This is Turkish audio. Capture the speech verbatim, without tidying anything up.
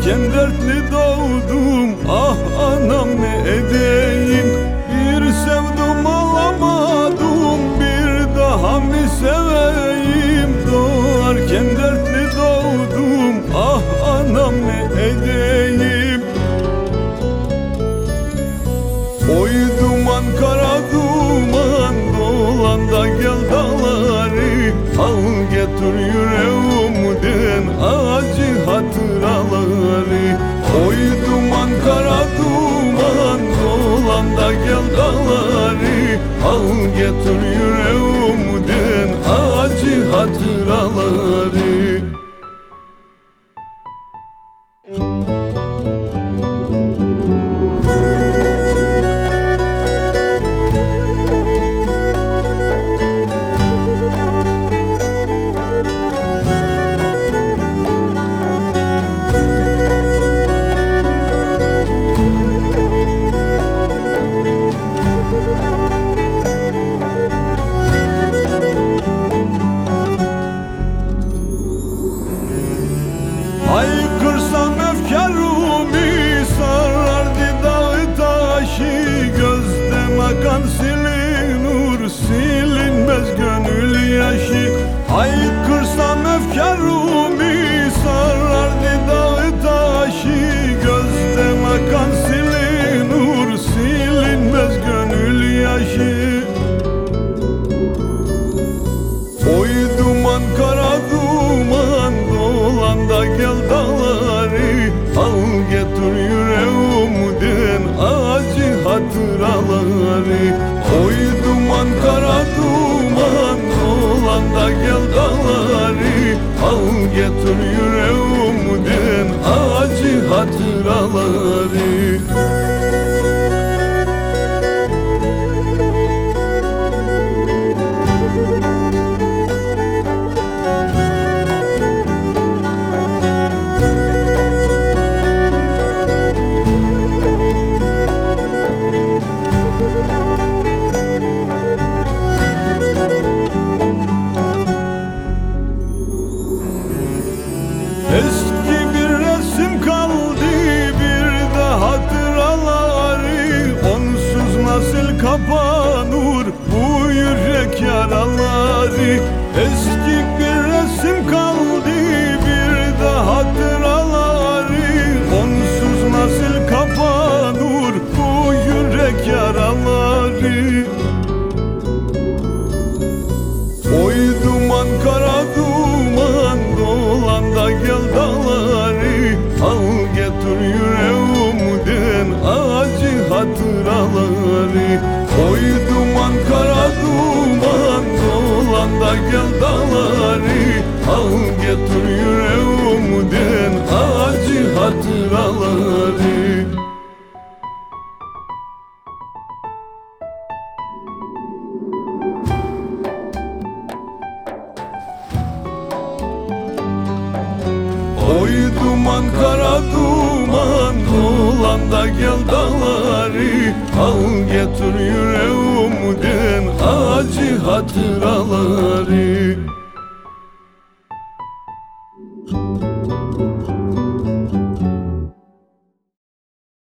Doğarken dertli doğdum, ah anam ne edeyim. Bir sevdim alamadım, bir daha mı seveyim? Doğarken dertli doğdum, ah anam ne edeyim. Oy duman kara duman, dolan da gel dağları, al getir yüreğimden acı hatıraları. Oy duman kara duman, dolan da gel dağları, al getir yüreğimden acı hatıraları. Haykırsam efkarımı sarardı dağı taşı, gözden akan silinur silinmez gönül yaşı. Haykırsam efkarımı sarardı dağı taşı, gözden akan silinur silinmez gönül yaşı. Oy duman kara duman, dolan da gel dağları, al getir yüreğimden acı hatıraları. Oy duman kara duman, dolan da gel dağları, al getir yüreğimden acı hatıraları. Eski bir resim kaldı, bir de hatıraları, onsuz nasıl kapanır bu yürek yaraları. Eski bir resim kaldı, bir de hatıraları, onsuz nasıl kapanır bu yürek yaraları. Oy duman kara duman, dolan da gel dağları, al getir yüreğimden acı hatıraları. Oy duman kara duman, dolan da gel dağları, al getir yüreğimden acı hatıraları. Oy duman kara duman, dolan da gel dağları, al getir yüreğimden acı hatıraları.